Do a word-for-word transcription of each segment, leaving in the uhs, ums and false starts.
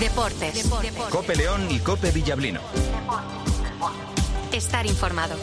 Deportes. Cope León y Cope Villablino. Estar informado.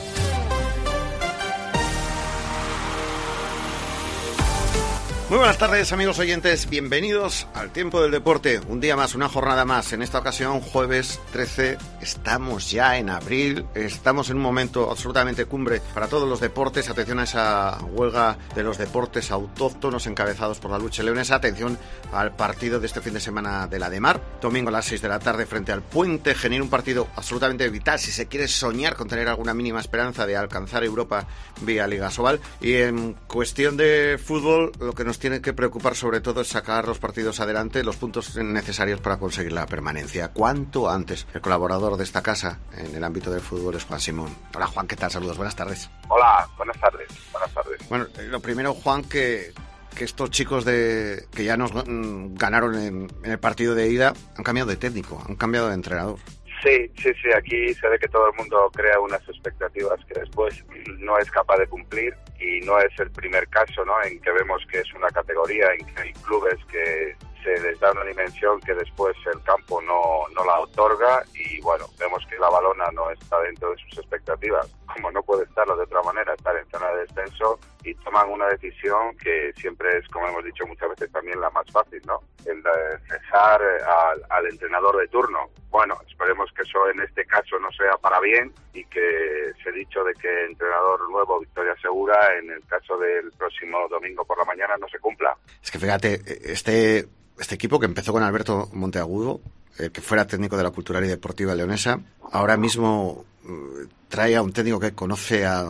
Muy buenas tardes, amigos oyentes, bienvenidos al Tiempo del Deporte. Un día más, una jornada más. En esta ocasión, jueves trece, estamos ya en abril. Estamos en un momento absolutamente cumbre para todos los deportes. Atención a esa huelga de los deportes autóctonos encabezados por la lucha leonesa. Atención al partido de este fin de semana de la Demar. Domingo a las seis de la tarde frente al Puente Genil. Un partido absolutamente vital si se quiere soñar con tener alguna mínima esperanza de alcanzar Europa vía Liga Sobal. Y en cuestión de fútbol, lo que nos tiene que preocupar sobre todo es sacar los partidos adelante, los puntos necesarios para conseguir la permanencia cuanto antes. El colaborador de esta casa en el ámbito del fútbol es Juan Simón. Hola Juan, ¿qué tal? Saludos, buenas tardes. Hola, buenas tardes. Buenas tardes. Bueno, lo primero, Juan, que, que estos chicos de que ya nos mm, ganaron en, en el partido de ida han cambiado de técnico, han cambiado de entrenador. Sí, sí, sí, aquí se ve que todo el mundo crea unas expectativas que después no es capaz de cumplir y no es el primer caso, ¿no?, en que vemos que es una categoría en que hay clubes que se les da una dimensión que después el campo no, no la otorga y bueno, vemos que la Valona no está dentro de sus expectativas, como no puede estarlo de otra manera, estar en zona de descenso, y toman una decisión que siempre es, como hemos dicho muchas veces, también la más fácil, ¿no?, el de cesar al, al entrenador de turno. Bueno, esperemos que eso en este caso no sea para bien y que se ha dicho de que entrenador nuevo, victoria segura, en el caso del próximo domingo por la mañana no se cumpla. Es que fíjate, este... Este equipo que empezó con Alberto Monteagudo, eh, que fuera técnico de la Cultural y Deportiva Leonesa, ahora mismo eh, trae a un técnico que conoce a,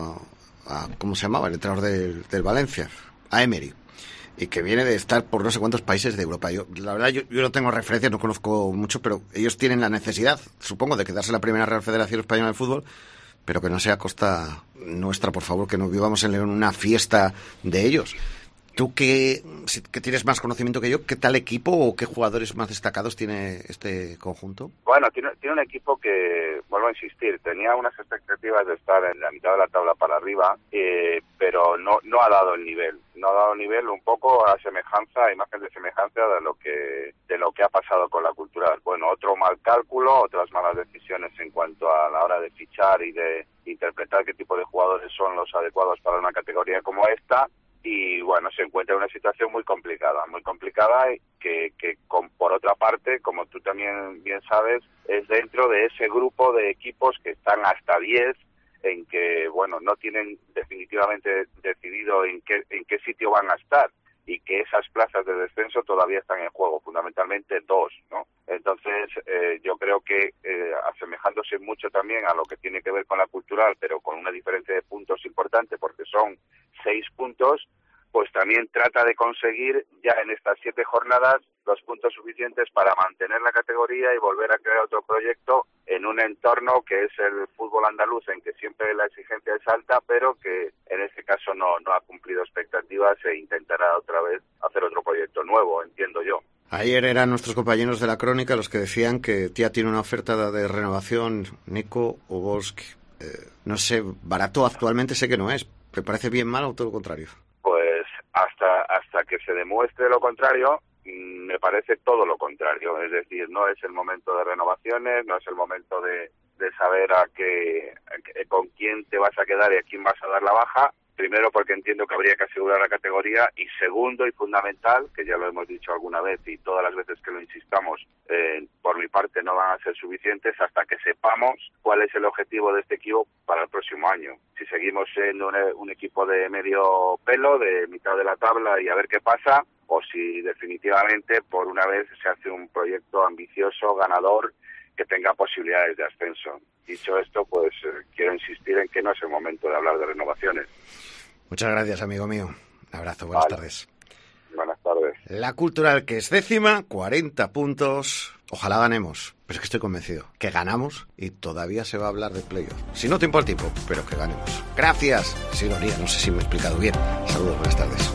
a ¿cómo se llamaba? El entrenador del, del Valencia, a Emery, y que viene de estar por no sé cuántos países de Europa. Yo, la verdad, yo, yo no tengo referencias, no conozco mucho, pero ellos tienen la necesidad, supongo, de quedarse en la primera Real Federación Española de Fútbol, pero que no sea a costa nuestra, por favor, que no vivamos en León una fiesta de ellos. Tú que, que tienes más conocimiento que yo, ¿qué tal equipo o qué jugadores más destacados tiene este conjunto? Bueno, tiene, tiene un equipo que, vuelvo a insistir, tenía unas expectativas de estar en la mitad de la tabla para arriba, eh, pero no, no ha dado el nivel. No ha dado el nivel, un poco a semejanza, a imagen de semejanza de lo que de lo que ha pasado con la Cultural. Bueno, otro mal cálculo, otras malas decisiones en cuanto a la hora de fichar y de interpretar qué tipo de jugadores son los adecuados para una categoría como esta. Y bueno, se encuentra en una situación muy complicada, muy complicada que, que con, por otra parte, como tú también bien sabes, es dentro de ese grupo de equipos que están hasta diez, en que, bueno, no tienen definitivamente decidido en qué, en qué sitio van a estar y que esas plazas de descenso todavía están en juego, fundamentalmente dos, ¿no? Entonces, eh, yo creo que eh, asemejándose mucho también a lo que tiene que ver con la Cultural, pero con una diferencia de puntos importante, porque son seis puntos, pues también trata de conseguir ya en estas siete jornadas los puntos suficientes para mantener la categoría y volver a crear otro proyecto en un entorno que es el fútbol andaluz, en que siempre la exigencia es alta, pero que en este caso no, no ha cumplido expectativas e intentará otra vez hacer otro proyecto nuevo, entiendo yo. Ayer eran nuestros compañeros de la Crónica los que decían que Tía tiene una oferta de renovación, Nico Obolski. Eh, no sé, barato actualmente sé que no es. ¿Te parece bien mal o todo lo contrario? Pues hasta hasta que se demuestre lo contrario, me parece todo lo contrario. Es decir, no es el momento de renovaciones, no es el momento de, de saber a qué, a qué, con quién te vas a quedar y a quién vas a dar la baja. Primero, porque entiendo que habría que asegurar la categoría, y segundo y fundamental, que ya lo hemos dicho alguna vez y todas las veces que lo insistamos, eh, por mi parte no van a ser suficientes hasta que sepamos cuál es el objetivo de este equipo para el próximo año. Si seguimos siendo un, un equipo de medio pelo, de mitad de la tabla y a ver qué pasa, o si definitivamente por una vez se hace un proyecto ambicioso, ganador, que tenga posibilidades de ascenso. Dicho esto, pues eh, quiero insistir en que no es el momento de hablar de renovaciones. Muchas gracias, amigo mío. Un abrazo, buenas vale. tardes. Buenas tardes. La Cultural, que es décima, cuarenta puntos. Ojalá ganemos, pero es que estoy convencido que ganamos y todavía se va a hablar de playoff. Si no tiempo al tiempo, pero que ganemos. Gracias. Es ironía, no sé si me he explicado bien. Saludos, buenas tardes.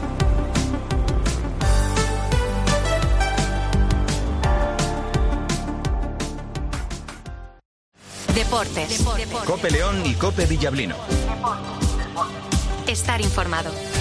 Deportes. Cope León y Cope Villablino. Estar informado.